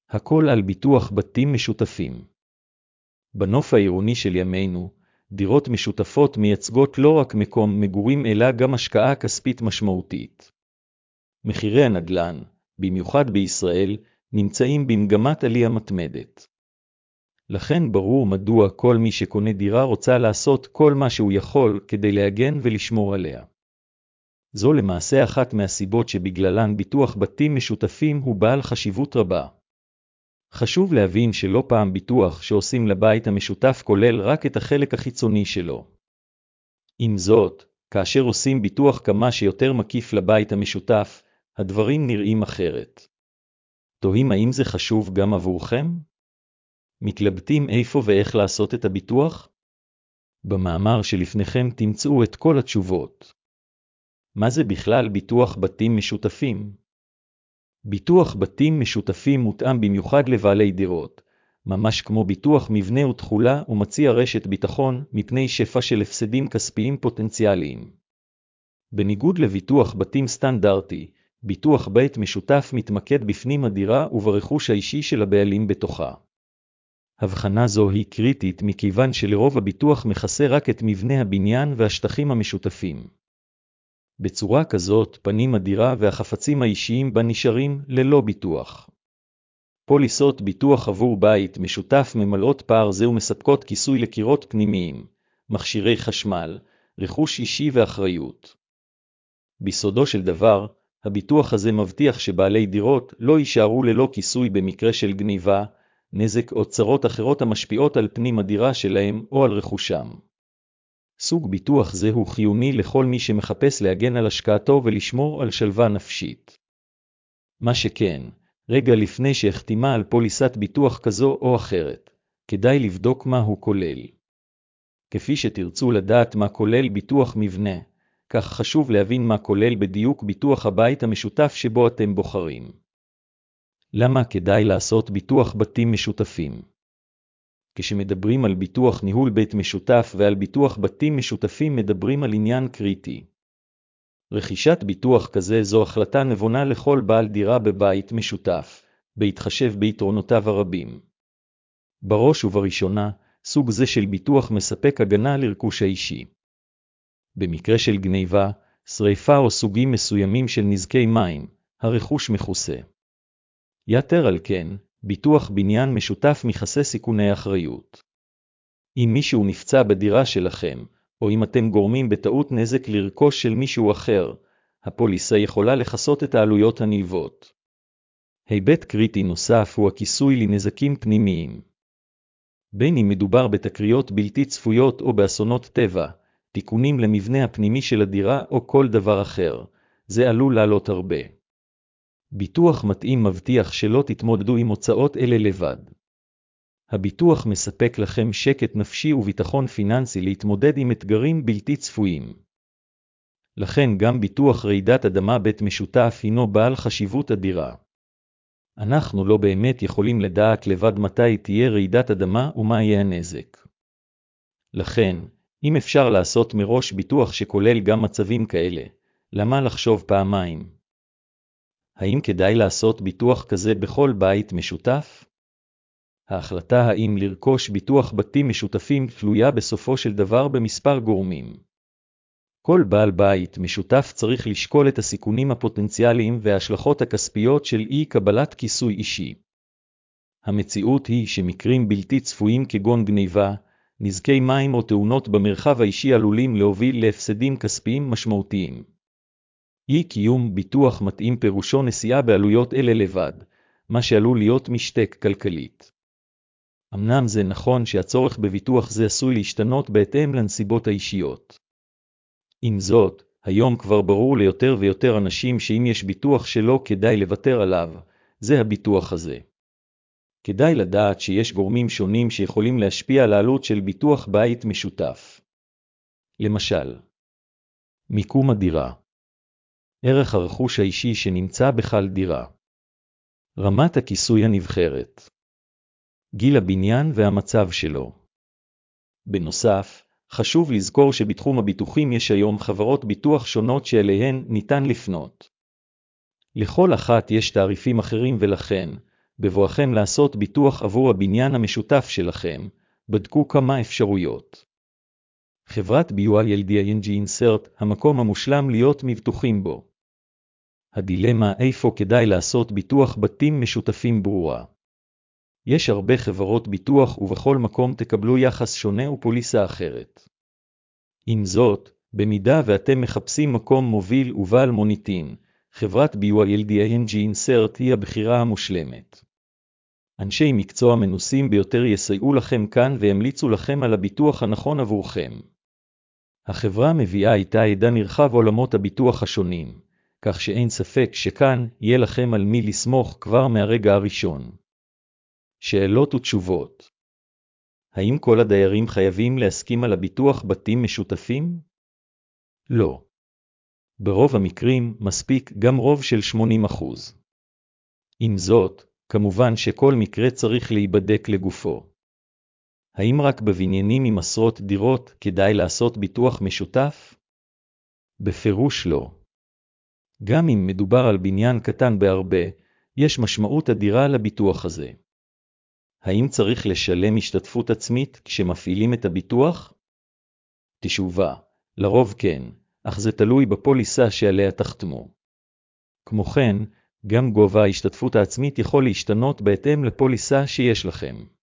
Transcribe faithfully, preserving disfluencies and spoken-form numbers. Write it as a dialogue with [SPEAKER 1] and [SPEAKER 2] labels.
[SPEAKER 1] הכל על ביטוח בתים משותפים. בנוף העירוני של ימינו, דירות משותפות מייצגות לא רק מקום מגורים אלא גם השקעה כספית משמעותית. מחירי הנדל"ן, במיוחד בישראל, נמצאים במגמת עלייה מתמדת. לכן ברור מדוע כל מי שקונה דירה רוצה לעשות כל מה שהוא יכול כדי להגן ולשמור עליה. זו למעשה אחת מהסיבות שבגללן ביטוח בתים משותפים הוא בעל חשיבות רבה. חשוב להבין שלא פעם ביטוח שעושים לבית המשותף כולל רק את החלק החיצוני שלו. עם זאת, כאשר עושים ביטוח כמה שיותר מקיף לבית המשותף, הדברים נראים אחרת. תוהים האם זה חשוב גם עבורכם? מתלבטים איפה ואיך לעשות את הביטוח? במאמר שלפניכם תמצאו את כל התשובות. מה זה בכלל ביטוח בתים משותפים? ביטוח בתים משותפים מותאם במיוחד לבעלי דירות, ממש כמו ביטוח מבנה ותחולה ומציע רשת ביטחון מפני שפע של הפסדים כספיים פוטנציאליים. בניגוד לביטוח בתים סטנדרטי, ביטוח בית משותף מתמקד בפנים הדירה וברכוש האישי של הבעלים בתוכה. הבחנה זו היא קריטית מכיוון שלרוב הביטוח מכסה רק את מבנה הבניין והשטחים המשותפים. בצורה כזאת פנים הדירה והחפצים האישיים בה נשארים ללא ביטוח. פוליסות ביטוח עבור בית משותף ממלאות פער זה ומספקות כיסוי לקירות פנימיים, מכשירי חשמל, רכוש אישי ואחריות. בסודו של דבר, הביטוח הזה מבטיח שבעלי דירות לא יישארו ללא כיסוי במקרה של גניבה, נזק או צרות אחרות המשפיעות על פנים הדירה שלהם או על רכושם. סוג ביטוח זה הוא חיוני לכל מי שמחפש להגן על השקעתו ולשמור על שלווה נפשית. מה שכן, רגע לפני שהחתימה על פוליסת ביטוח כזו או אחרת, כדאי לבדוק מה הוא כולל. כפי שתרצו לדעת מה כולל ביטוח מבנה, כך חשוב להבין מה כולל בדיוק ביטוח הבית המשותף שבו אתם בוחרים. למה כדאי לעשות ביטוח בתים משותפים? כשמדברים על ביטוח ניהול בית משותף ועל ביטוח בתים משותפים מדברים על עניין קריטי. רכישת ביטוח כזה זו החלטה נבונה לכל בעל דירה בבית משותף, בהתחשב ביתרונותיו הרבים. בראש ובראשונה, סוג זה של ביטוח מספק הגנה לרכוש האישי. במקרה של גניבה, שריפה או סוגים מסוימים של נזקי מים, הרכוש מכוסה. יתר על כן, ביטוח בניין משותף מכסה סיכוני אחריות. אם מישהו נפצע בדירה שלכם, או אם אתם גורמים בטעות נזק לרכוש של מישהו אחר, הפוליסה יכולה לכסות את העלויות הנלוות. היבט קריטי נוסף הוא הכיסוי לנזקים פנימיים. בין אם מדובר בתקריות בלתי צפויות או באסונות טבע, תיקונים למבנה הפנימי של הדירה או כל דבר אחר, זה עלול לעלות הרבה. ביטוח מתאים מבטיח שלא תתמודדו עם הוצאות אלה לבד. הביטוח מספק לכם שקט נפשי וביטחון פיננסי להתמודד עם אתגרים בלתי צפויים. לכן גם ביטוח רעידת אדמה בית משותף הינו בעל חשיבות אדירה. אנחנו לא באמת יכולים לדעת לבד מתי תהיה רעידת אדמה ומה יהיה הנזק. לכן, אם אפשר לעשות מראש ביטוח שכולל גם מצבים כאלה, למה לחשוב פעמיים? האם כדאי לעשות ביטוח כזה בכל בית משותף? ההחלטה האם לרכוש ביטוח בתים משותפים תלויה בסופו של דבר במספר גורמים. כל בעל בית משותף צריך לשקול את הסיכונים הפוטנציאליים וההשלכות הכספיות של אי קבלת כיסוי אישי. המציאות היא שמקרים בלתי צפויים כגון גניבה, נזקי מים או תאונות במרחב האישי עלולים להוביל להפסדים כספיים משמעותיים. אי קיום ביטוח מתאים פירושו נשיאה בעלויות אלה לבד, מה שעלול להיות משתק כלכלית. אמנם זה נכון שהצורך בביטוח זה עשוי להשתנות בהתאם לנסיבות האישיות. עם זאת, היום כבר ברור ליותר ויותר אנשים שאם יש ביטוח שלא כדאי לוותר עליו, זה הביטוח הזה. כדאי לדעת שיש גורמים שונים שיכולים להשפיע על העלות של ביטוח בית משותף. למשל, מיקום הדירה. ערך הרכוש האישי שנמצא בכל דירה. רמת הכיסוי הנבחרת. גיל הבניין והמצב שלו. בנוסף, חשוב לזכור שבתחום הביטוחים יש היום חברות ביטוח שונות שאליהן ניתן לפנות. לכל אחת יש תעריפים אחרים ולכן, בבואכם לעשות ביטוח עבור הבניין המשותף שלכם, בדקו כמה אפשרויות. חברת בי וואי אל די איי אן ג'י Insert, המקום המושלם להיות מבטוחים בו. הדילמה איפה כדאי לעשות ביטוח בתים משותפים ברורה. יש הרבה חברות ביטוח ובכל מקום תקבלו יחס שונה ופוליסה אחרת. עם זאת, במידה ואתם מחפשים מקום מוביל ובעל מוניטין, חברת בי וואי אל די איי אן ג'י Insert היא הבחירה המושלמת. אנשי מקצוע מנוסים ביותר יסייעו לכם כאן וימליצו לכם על הביטוח הנכון עבורכם. החברה מביאה איתה ידע נרחב עולמות הביטוח השונים, כך שאין ספק שכאן יהיה לכם על מי לסמוך כבר מהרגע הראשון. שאלות ותשובות. האם כל הדיירים חייבים להסכים על הביטוח בתים משותפים? לא. ברוב המקרים מספיק גם רוב של שמונים אחוז. עם זאת, כמובן שכל מקרה צריך להיבדק לגופו. האם רק בבניינים עם עשרות דירות כדאי לעשות ביטוח משותף? בפירוש לא. גם אם מדובר על בניין קטן בהרבה, יש משמעות אדירה לביטוח הזה. האם צריך לשלם השתתפות עצמית כשמפעילים את הביטוח? תשובה, לרוב כן, אך זה תלוי בפוליסה שעליה תחתמו. כמו כן, גם גובה ההשתתפות העצמית יכול להשתנות בהתאם לפוליסה שיש לכם.